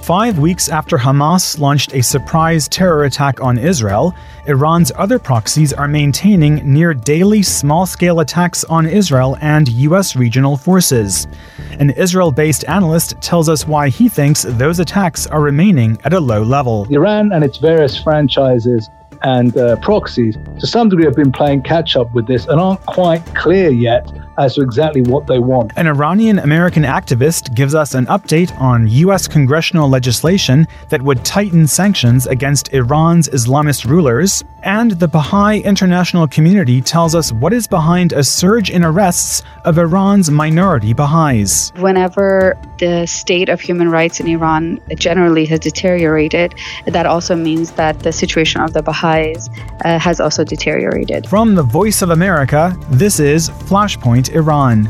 5 weeks after Hamas launched a surprise terror attack on Israel, Iran's other proxies are maintaining near daily small-scale attacks on Israel and U.S. regional forces. An Israel-based analyst tells us why he thinks those attacks are remaining at a low level. Iran and its various franchises and proxies, to some degree, have been playing catch-up with this and aren't quite clear yet as to exactly what they want. An Iranian-American activist gives us an update on U.S. congressional legislation that would tighten sanctions against Iran's Islamist rulers, and the Baha'i international community tells us what is behind a surge in arrests of Iran's minority Baha'is. Whenever the state of human rights in Iran generally has deteriorated, that also means that the situation of the Baha'is has also deteriorated. From the Voice of America, this is Flashpoint Iran.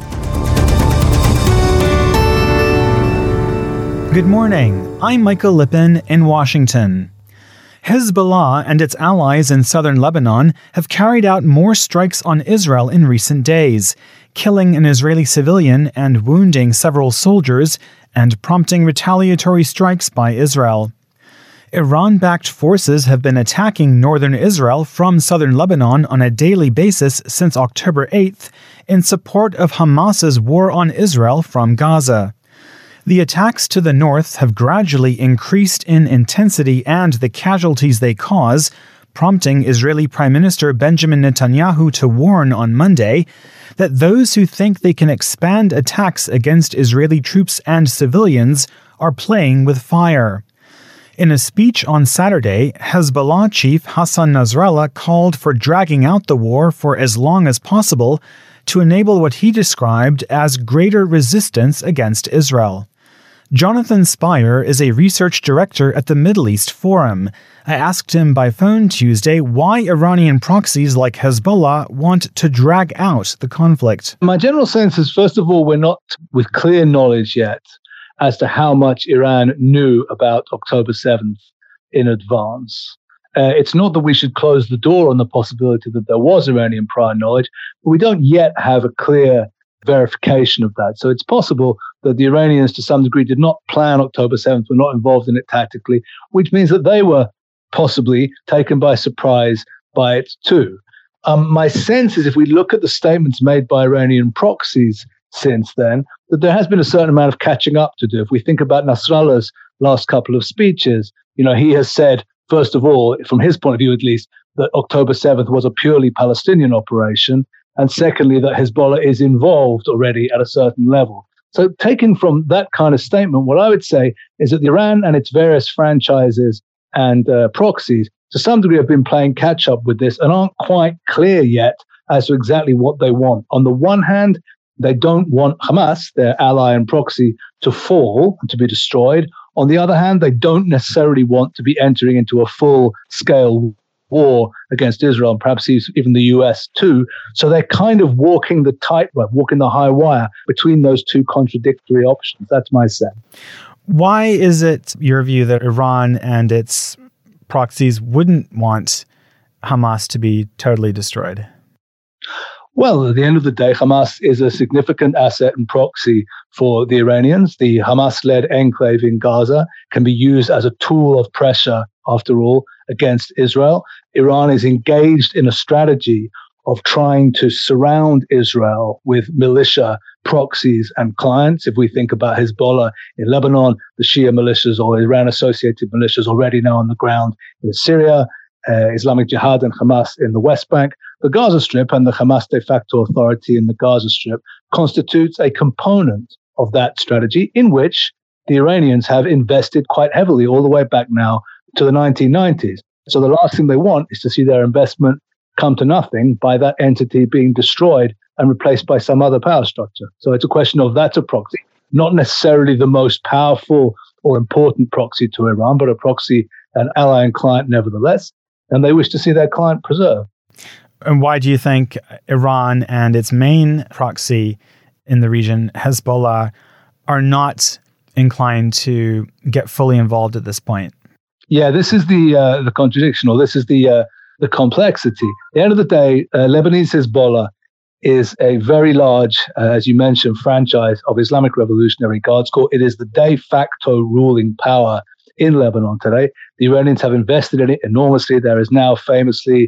Good morning, I'm Michael Lippin in Washington. Hezbollah and its allies in southern Lebanon have carried out more strikes on Israel in recent days, killing an Israeli civilian and wounding several soldiers, and prompting retaliatory strikes by Israel. Iran-backed forces have been attacking northern Israel from southern Lebanon on a daily basis since October 8th in support of Hamas's war on Israel from Gaza. The attacks to the north have gradually increased in intensity and the casualties they cause, prompting Israeli Prime Minister Benjamin Netanyahu to warn on Monday that those who think they can expand attacks against Israeli troops and civilians are playing with fire. In a speech on Saturday, Hezbollah chief Hassan Nasrallah called for dragging out the war for as long as possible to enable what he described as greater resistance against Israel. Jonathan Spire is a research director at the Middle East Forum. I asked him by phone Tuesday why Iranian proxies like Hezbollah want to drag out the conflict. My general sense is, first of all, we're not with clear knowledge yet as to how much Iran knew about October 7th in advance. It's not that we should close the door on the possibility that there was Iranian prior knowledge, but we don't yet have a clear verification of that. So it's possible that the Iranians, to some degree, did not plan October 7th, were not involved in it tactically, which means that they were possibly taken by surprise by it too. My sense is, if we look at the statements made by Iranian proxies since then, that there has been a certain amount of catching up to do. If we think about Nasrallah's last couple of speeches, he has said, first of all, from his point of view at least, that October 7th was a purely Palestinian operation, and secondly, that Hezbollah is involved already at a certain level. So taken from that kind of statement, what I would say is that Iran and its various franchises and proxies, to some degree, have been playing catch up with this and aren't quite clear yet as to exactly what they want. On the one hand, they don't want Hamas, their ally and proxy, to fall and to be destroyed. On the other hand, they don't necessarily want to be entering into a full-scale war against Israel, and perhaps even the US too. So they're kind of walking the tightrope, walking the high wire between those two contradictory options. That's my sense. Why is it your view that Iran and its proxies wouldn't want Hamas to be totally destroyed? Well, at the end of the day, Hamas is a significant asset and proxy for the Iranians. The Hamas-led enclave in Gaza can be used as a tool of pressure, after all, against Israel. Iran is engaged in a strategy of trying to surround Israel with militia proxies and clients. If we think about Hezbollah in Lebanon, the Shia militias or Iran-associated militias already now on the ground in Syria, Islamic Jihad and Hamas in the West Bank, the Gaza Strip and the Hamas de facto authority in the Gaza Strip constitutes a component of that strategy in which the Iranians have invested quite heavily all the way back now to the 1990s. So the last thing they want is to see their investment come to nothing by that entity being destroyed and replaced by some other power structure. So it's a question of that's a proxy, not necessarily the most powerful or important proxy to Iran, but a proxy, an ally and client nevertheless. And they wish to see their client preserved. And why do you think Iran and its main proxy in the region, Hezbollah, are not inclined to get fully involved at this point? Yeah, this is the contradiction, or this is the complexity. At the end of the day, Lebanese Hezbollah is a very large, as you mentioned, franchise of Islamic Revolutionary Guards Corps. It is the de facto ruling power in Lebanon today. The Iranians have invested in it enormously. There is now famously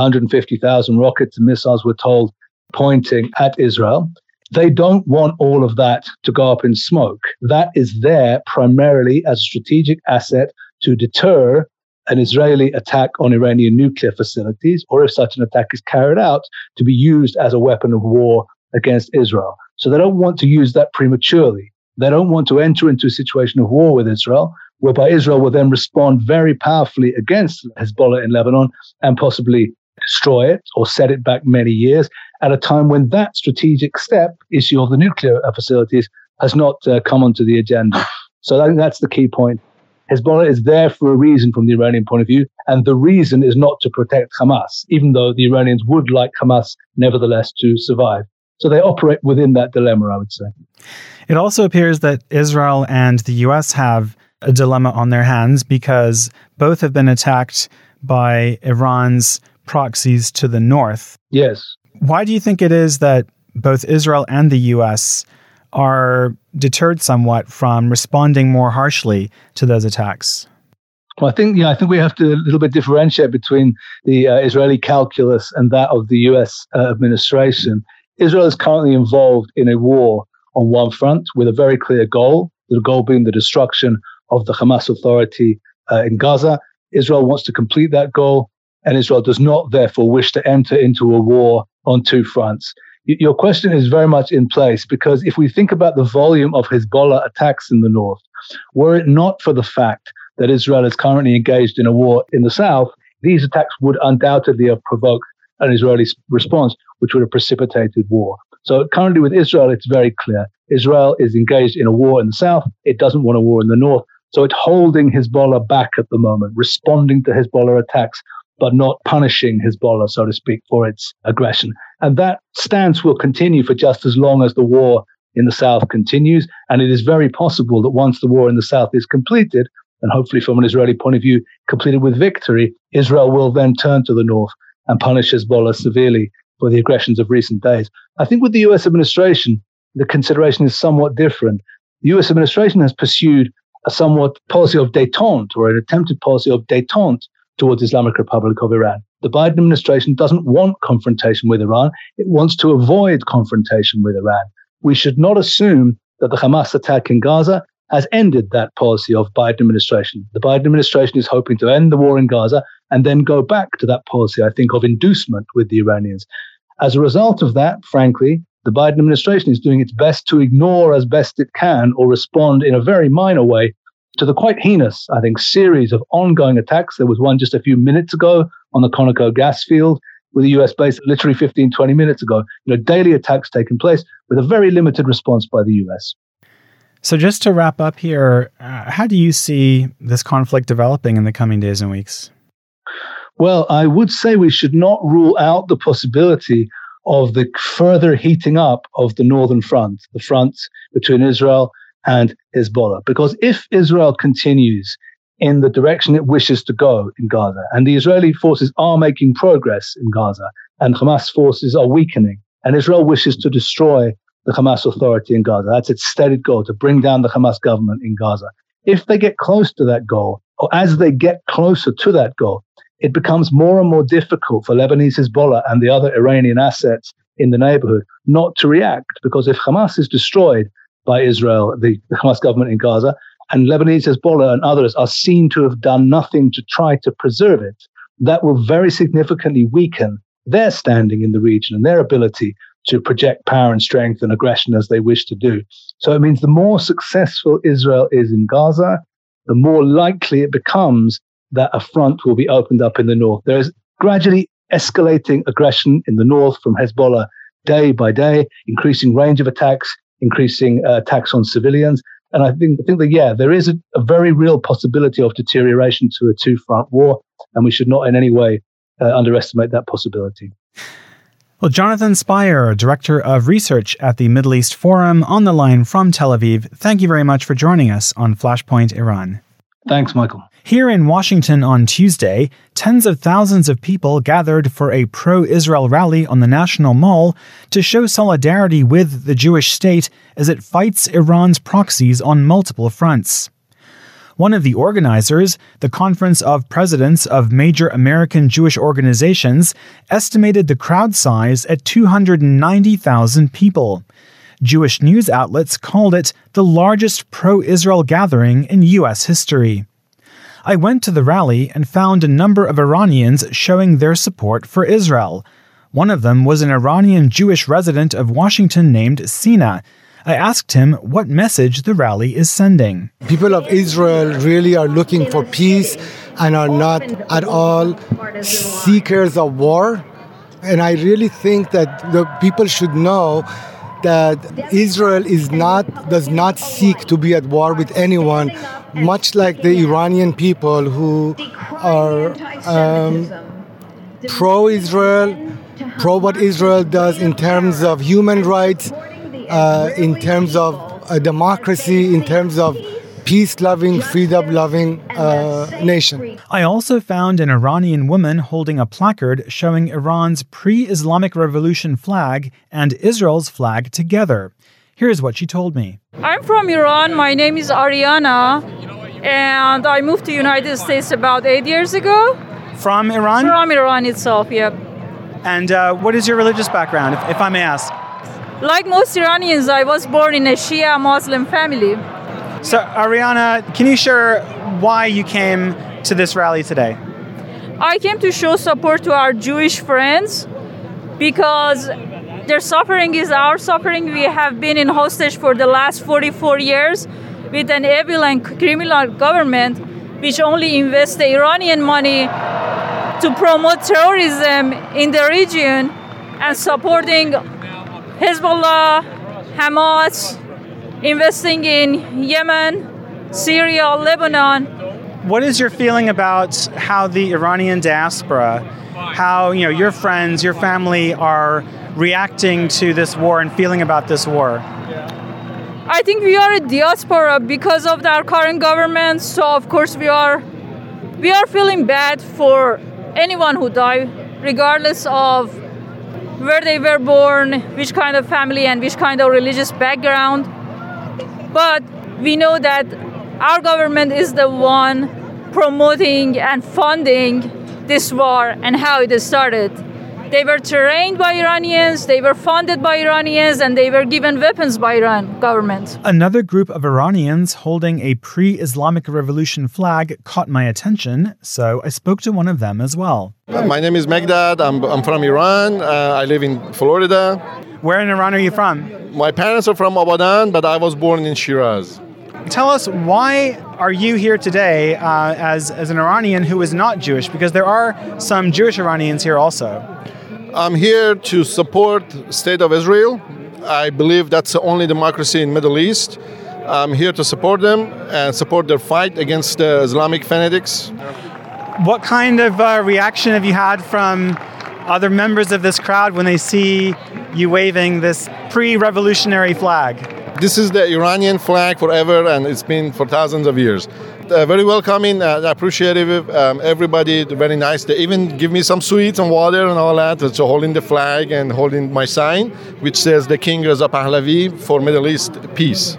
150,000 rockets and missiles, we're told, pointing at Israel. They don't want all of that to go up in smoke. That is there primarily as a strategic asset to deter an Israeli attack on Iranian nuclear facilities, or if such an attack is carried out, to be used as a weapon of war against Israel. So they don't want to use that prematurely. They don't want to enter into a situation of war with Israel, whereby Israel will then respond very powerfully against Hezbollah in Lebanon and possibly destroy it or set it back many years at a time when that strategic issue of the nuclear facilities, has not come onto the agenda. So I think that's the key point. Hezbollah is there for a reason from the Iranian point of view, and the reason is not to protect Hamas, even though the Iranians would like Hamas, nevertheless, to survive. So they operate within that dilemma, I would say. It also appears that Israel and the U.S. have a dilemma on their hands because both have been attacked by Iran's proxies to the north. Yes. Why do you think it is that both Israel and the U.S. are deterred somewhat from responding more harshly to those attacks? Well, I think we have to a little bit differentiate between the Israeli calculus and that of the U.S. Administration. Israel is currently involved in a war on one front with a very clear goal, the goal being the destruction of the Hamas Authority in Gaza. Israel wants to complete that goal, and Israel does not, therefore, wish to enter into a war on two fronts. Your question is very much in place, because if we think about the volume of Hezbollah attacks in the north, were it not for the fact that Israel is currently engaged in a war in the south, these attacks would undoubtedly have provoked an Israeli response, which would have precipitated war. So currently with Israel, it's very clear. Israel is engaged in a war in the south. It doesn't want a war in the north. So it's holding Hezbollah back at the moment, responding to Hezbollah attacks, but not punishing Hezbollah, so to speak, for its aggression. And that stance will continue for just as long as the war in the south continues. And it is very possible that once the war in the south is completed, and hopefully from an Israeli point of view, completed with victory, Israel will then turn to the north and punish Hezbollah severely for the aggressions of recent days. I think with the US administration, the consideration is somewhat different. The US administration has pursued a somewhat policy of détente, or an attempted policy of détente towards Islamic Republic of Iran. The Biden administration doesn't want confrontation with Iran. It wants to avoid confrontation with Iran. We should not assume that the Hamas attack in Gaza has ended that policy of Biden administration. The Biden administration is hoping to end the war in Gaza and then go back to that policy, I think, of inducement with the Iranians. As a result of that, frankly, the Biden administration is doing its best to ignore as best it can or respond in a very minor way to the quite heinous, I think, series of ongoing attacks. There was one just a few minutes ago on the Conoco gas field with a US base literally 15, 20 minutes ago. Daily attacks taking place with a very limited response by the US. So just to wrap up here, how do you see this conflict developing in the coming days and weeks? Well, I would say we should not rule out the possibility of the further heating up of the northern front, the front between Israel and Hezbollah. Because if Israel continues in the direction it wishes to go in Gaza, and the Israeli forces are making progress in Gaza, and Hamas forces are weakening, and Israel wishes to destroy the Hamas Authority in Gaza, that's its stated goal, to bring down the Hamas government in Gaza. If they get close to that goal, or as they get closer to that goal, it becomes more and more difficult for Lebanese Hezbollah and the other Iranian assets in the neighborhood not to react. Because if Hamas is destroyed by Israel, the Hamas government in Gaza, and Lebanese Hezbollah and others are seen to have done nothing to try to preserve it, that will very significantly weaken their standing in the region and their ability to project power and strength and aggression as they wish to do. So it means the more successful Israel is in Gaza, the more likely it becomes that a front will be opened up in the north. There is gradually escalating aggression in the north from Hezbollah day by day, increasing range of attacks, increasing attacks on civilians. And I think that, there is a very real possibility of deterioration to a two-front war, and we should not in any way underestimate that possibility. Well, Jonathan Spyer, Director of Research at the Middle East Forum, on the line from Tel Aviv, thank you very much for joining us on Flashpoint Iran. Thanks, Michael. Here in Washington on Tuesday, tens of thousands of people gathered for a pro-Israel rally on the National Mall to show solidarity with the Jewish state as it fights Iran's proxies on multiple fronts. One of the organizers, the Conference of Presidents of Major American Jewish Organizations, estimated the crowd size at 290,000 people. Jewish news outlets called it the largest pro-Israel gathering in U.S. history. I went to the rally and found a number of Iranians showing their support for Israel. One of them was an Iranian Jewish resident of Washington named Sina. I asked him what message the rally is sending. People of Israel really are looking for peace and are not at all seekers of war. And I really think that the people should know that Israel does not seek to be at war with anyone, much like the Iranian people who are pro-Israel, pro what Israel does in terms of human rights, in terms of democracy, in terms of peace-loving, freedom-loving nation. I also found an Iranian woman holding a placard showing Iran's pre-Islamic Revolution flag and Israel's flag together. Here's what she told me. I'm from Iran. My name is Ariana, and I moved to the United States about 8 years ago. From Iran? From Iran itself, yeah. And what is your religious background, if I may ask? Like most Iranians, I was born in a Shia Muslim family. So, Ariana, can you share why you came to this rally today? I came to show support to our Jewish friends because their suffering is our suffering. We have been in hostage for the last 44 years with an evil and criminal government which only invests the Iranian money to promote terrorism in the region and supporting Hezbollah, Hamas, investing in Yemen, Syria, Lebanon. What is your feeling about how the Iranian diaspora, how your friends, your family are reacting to this war and feeling about this war? I think we are a diaspora because of our current government, so of course we are feeling bad for anyone who died, regardless of where they were born, which kind of family and which kind of religious background. But we know that our government is the one promoting and funding this war and how it started. They were trained by Iranians, they were funded by Iranians, and they were given weapons by Iran government. Another group of Iranians holding a pre-Islamic Revolution flag caught my attention, so I spoke to one of them as well. My name is Megdad. I'm from Iran. I live in Florida. Where in Iran are you from? My parents are from Abadan, but I was born in Shiraz. Tell us, why are you here today as an Iranian who is not Jewish? Because there are some Jewish Iranians here also. I'm here to support State of Israel. I believe that's the only democracy in Middle East. I'm here to support them and support their fight against the Islamic fanatics. What kind of reaction have you had from other members of this crowd when they see you waving this pre-revolutionary flag? This is the Iranian flag forever, and it's been for thousands of years. Very welcoming, appreciative, everybody, very nice. They even give me some sweets and water and all that. So holding the flag and holding my sign, which says the King Reza Pahlavi for Middle East peace.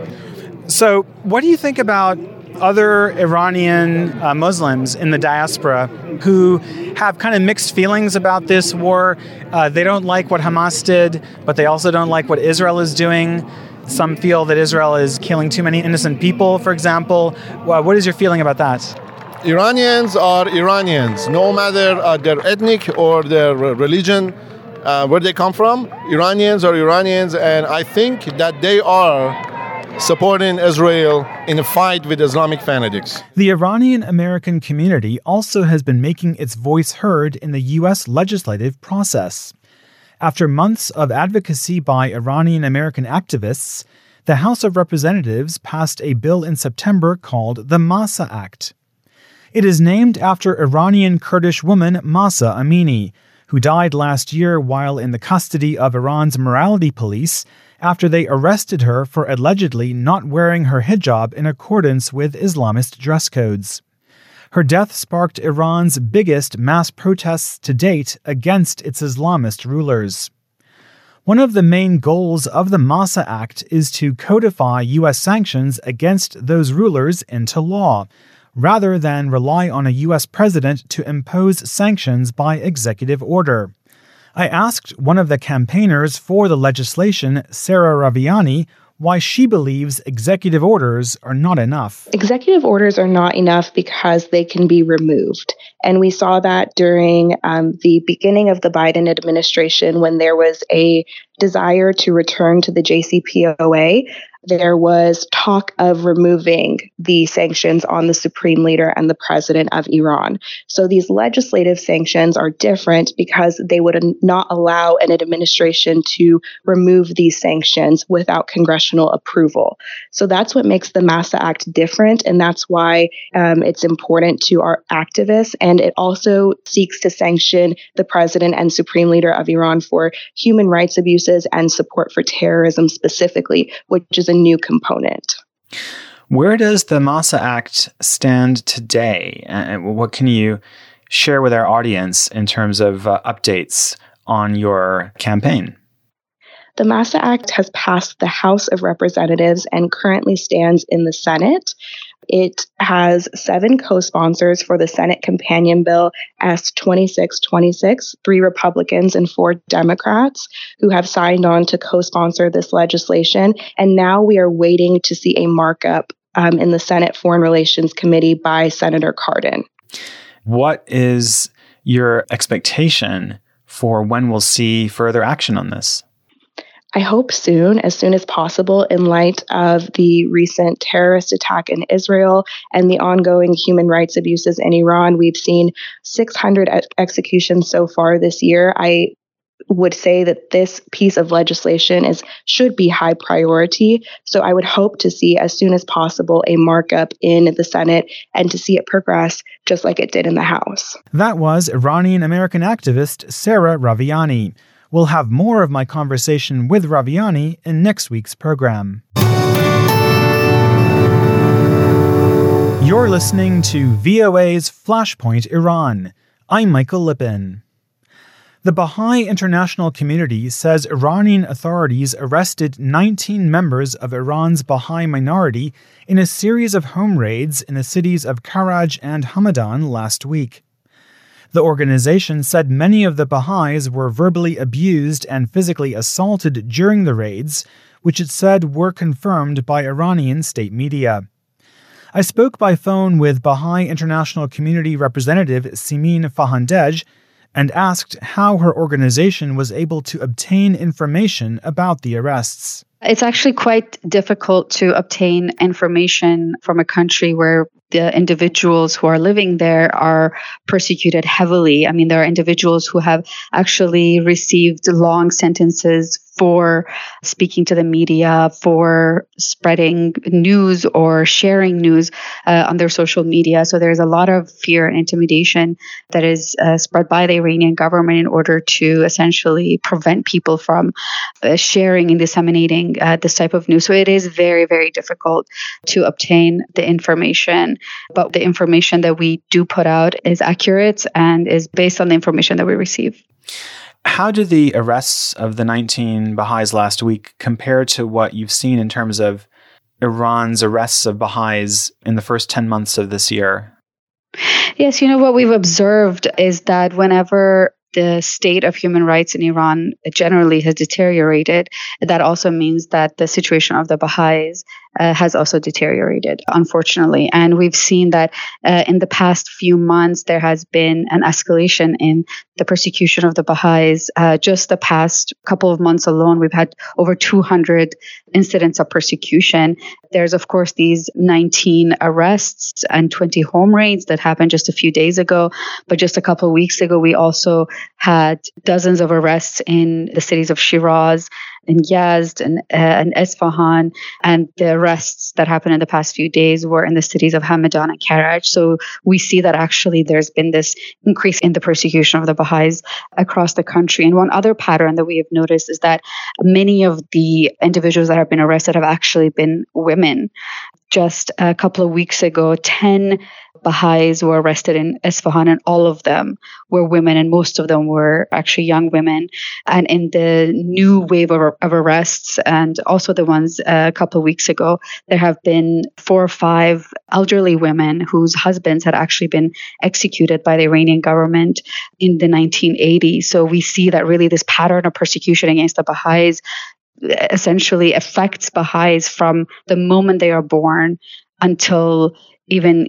So what do you think about other Iranian Muslims in the diaspora who have kind of mixed feelings about this war? They don't like what Hamas did, but they also don't like what Israel is doing. Some feel that Israel is killing too many innocent people, for example. What is your feeling about that? Iranians are Iranians, no matter their ethnic or their religion, where they come from. Iranians are Iranians, and I think that they are supporting Israel in a fight with Islamic fanatics. The Iranian-American community also has been making its voice heard in the U.S. legislative process. After months of advocacy by Iranian-American activists, the House of Representatives passed a bill in September called the Mahsa Act. It is named after Iranian Kurdish woman Mahsa Amini, who died last year while in the custody of Iran's morality police after they arrested her for allegedly not wearing her hijab in accordance with Islamist dress codes. Her death sparked Iran's biggest mass protests to date against its Islamist rulers. One of the main goals of the Massa Act is to codify U.S. sanctions against those rulers into law, rather than rely on a U.S. president to impose sanctions by executive order. I asked one of the campaigners for the legislation, Sarah Raviani, why she believes executive orders are not enough. Executive orders are not enough because they can be removed. And we saw that during the beginning of the Biden administration when there was a desire to return to the JCPOA. There was talk of removing the sanctions on the supreme leader and the president of Iran. So these legislative sanctions are different because they would not allow an administration to remove these sanctions without congressional approval. So that's what makes the Massa Act different. And that's why it's important to our activists. And it also seeks to sanction the president and supreme leader of Iran for human rights abuses and support for terrorism specifically, which is a new component. Where does the Massa Act stand today? And what can you share with our audience in terms of updates on your campaign? The Massa Act has passed the House of Representatives and currently stands in the Senate. It has 7 co-sponsors for the Senate companion bill S-2626, 3 Republicans and 4 Democrats who have signed on to co-sponsor this legislation. And now we are waiting to see a markup in the Senate Foreign Relations Committee by Senator Cardin. What is your expectation for when we'll see further action on this? I hope soon as possible, in light of the recent terrorist attack in Israel and the ongoing human rights abuses in Iran. We've seen 600 executions so far this year. I would say that this piece of legislation should be high priority. So I would hope to see as soon as possible a markup in the Senate and to see it progress just like it did in the House. That was Iranian-American activist Sarah Raviani. We'll have more of my conversation with Raviani in next week's program. You're listening to VOA's Flashpoint Iran. I'm Michael Lippin. The Baha'i international community says Iranian authorities arrested 19 members of Iran's Baha'i minority in a series of home raids in the cities of Karaj and Hamadan last week. The organization said many of the Baha'is were verbally abused and physically assaulted during the raids, which it said were confirmed by Iranian state media. I spoke by phone with Baha'i International Community representative Simin Fahandej and asked how her organization was able to obtain information about the arrests. It's actually quite difficult to obtain information from a country where the individuals who are living there are persecuted heavily. I mean, there are individuals who have actually received long sentences for speaking to the media, for spreading news or sharing news on their social media. So there's a lot of fear and intimidation that is spread by the Iranian government in order to essentially prevent people from sharing and disseminating this type of news. So it is very, very difficult to obtain the information. But the information that we do put out is accurate and is based on the information that we receive. How do the arrests of the 19 Baha'is last week compare to what you've seen in terms of Iran's arrests of Baha'is in the first 10 months of this year? Yes, what we've observed is that whenever the state of human rights in Iran generally has deteriorated, that also means that the situation of the Baha'is has also deteriorated, unfortunately. And we've seen that in the past few months, there has been an escalation in the persecution of the Baha'is. Just the past couple of months alone, we've had over 200 incidents of persecution. There's, of course, these 19 arrests and 20 home raids that happened just a few days ago. But just a couple of weeks ago, we also had dozens of arrests in the cities of Shiraz, in Yazd, and Isfahan, and the arrests that happened in the past few days were in the cities of Hamadan and Karaj. So we see that actually there's been this increase in the persecution of the Baha'is across the country. And one other pattern that we have noticed is that many of the individuals that have been arrested have actually been women. Just a couple of weeks ago, 10 Baha'is were arrested in Isfahan, and all of them were women, and most of them were actually young women. And in the new wave of arrests, and also the ones a couple of weeks ago, there have been 4 or 5 elderly women whose husbands had actually been executed by the Iranian government in the 1980s. So we see that really this pattern of persecution against the Baha'is essentially affects Baha'is from the moment they are born until even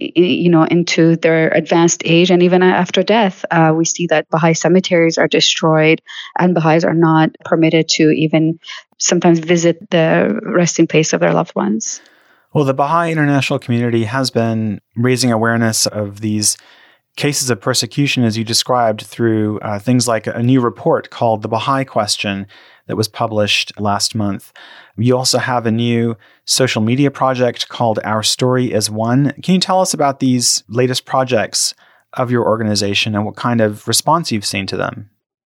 into their advanced age, and even after death. We see that Baha'i cemeteries are destroyed, and Baha'is are not permitted to even sometimes visit the resting place of their loved ones. Well, the Baha'i international community has been raising awareness of these cases of persecution, as you described, through things like a new report called The Baha'i Question that was published last month. You also have a new social media project called Our Story is One. Can you tell us about these latest projects of your organization and what kind of response you've seen to them?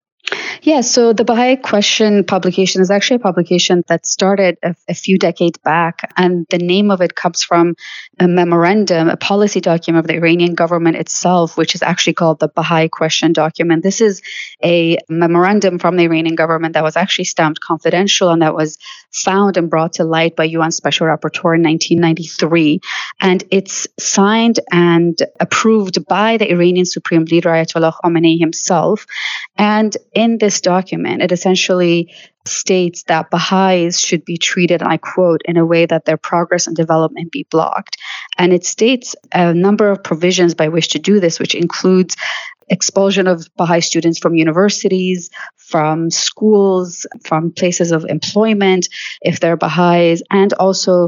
Yeah, so the Baha'i Question publication is actually a publication that started a few decades back, and the name of it comes from a memorandum, a policy document of the Iranian government itself, which is actually called the Baha'i Question document. This is a memorandum from the Iranian government that was actually stamped confidential, and that was found and brought to light by UN Special Rapporteur in 1993. And it's signed and approved by the Iranian Supreme Leader Ayatollah Khamenei himself. And in this document, it essentially states that Baha'is should be treated, and I quote, in a way that their progress and development be blocked. And it states a number of provisions by which to do this, which includes expulsion of Baha'i students from universities, from schools, from places of employment, if they're Baha'is, and also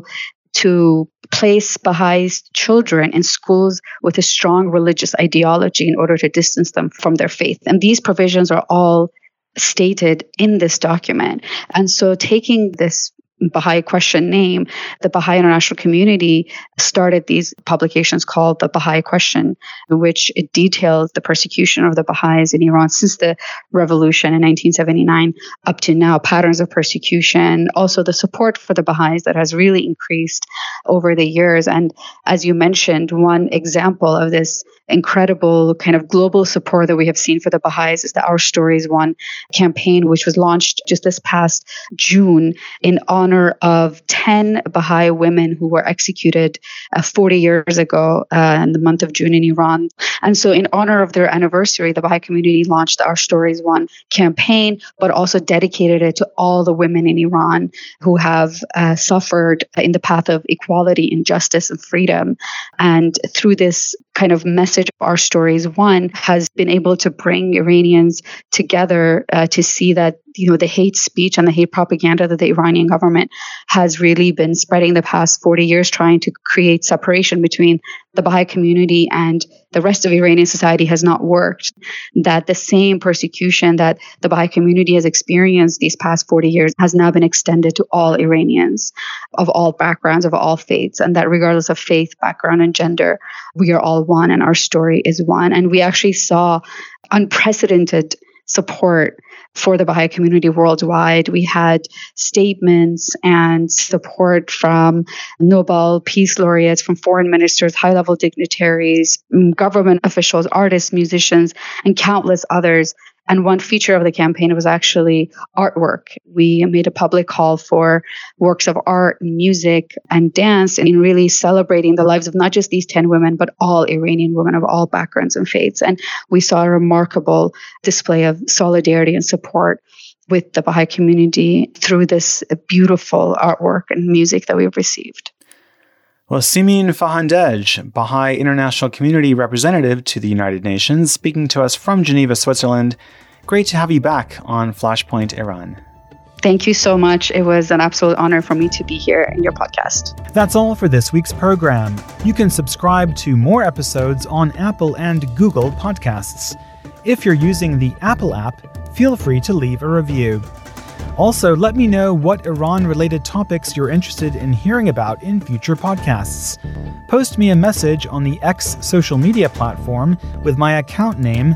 to place Baha'is children in schools with a strong religious ideology in order to distance them from their faith. And these provisions are all stated in this document. And so taking this Baha'i Question name, the Baha'i international community started these publications called the Baha'i Question, in which it details the persecution of the Baha'is in Iran since the revolution in 1979 up to now, patterns of persecution, also the support for the Baha'is that has really increased over the years. And as you mentioned, one example of this incredible kind of global support that we have seen for the Baha'is is the Our Story is One campaign, which was launched just this past June in honor of 10 Baha'i women who were executed 40 years ago in the month of June in Iran. And so in honor of their anniversary, the Baha'i community launched the Our Story is One campaign, but also dedicated it to all the women in Iran who have suffered in the path of equality and justice and freedom. And through this kind of message of Our Story is One has been able to bring Iranians together to see that the hate speech and the hate propaganda that the Iranian government has really been spreading the past 40 years, trying to create separation between the Baha'i community and the rest of Iranian society, has not worked. That the same persecution that the Baha'i community has experienced these past 40 years has now been extended to all Iranians of all backgrounds, of all faiths, and that regardless of faith, background, and gender, we are all one and our story is one. And we actually saw unprecedented support for the Baha'i community worldwide. We had statements and support from Nobel Peace Laureates, from foreign ministers, high-level dignitaries, government officials, artists, musicians, and countless others. And one feature of the campaign was actually artwork. We made a public call for works of art, music, and dance, and in really celebrating the lives of not just these 10 women, but all Iranian women of all backgrounds and faiths. And we saw a remarkable display of solidarity and support with the Baha'i community through this beautiful artwork and music that we've received. Well, Simin Fahandej, Baha'i International Community Representative to the United Nations, speaking to us from Geneva, Switzerland. Great to have you back on Flashpoint Iran. Thank you so much. It was an absolute honor for me to be here in your podcast. That's all for this week's program. You can subscribe to more episodes on Apple and Google Podcasts. If you're using the Apple app, feel free to leave a review. Also, let me know what Iran-related topics you're interested in hearing about in future podcasts. Post me a message on the X social media platform with my account name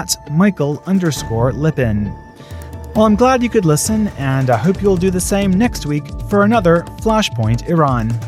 @Michael_Lipin. Well, I'm glad you could listen, and I hope you'll do the same next week for another Flashpoint Iran.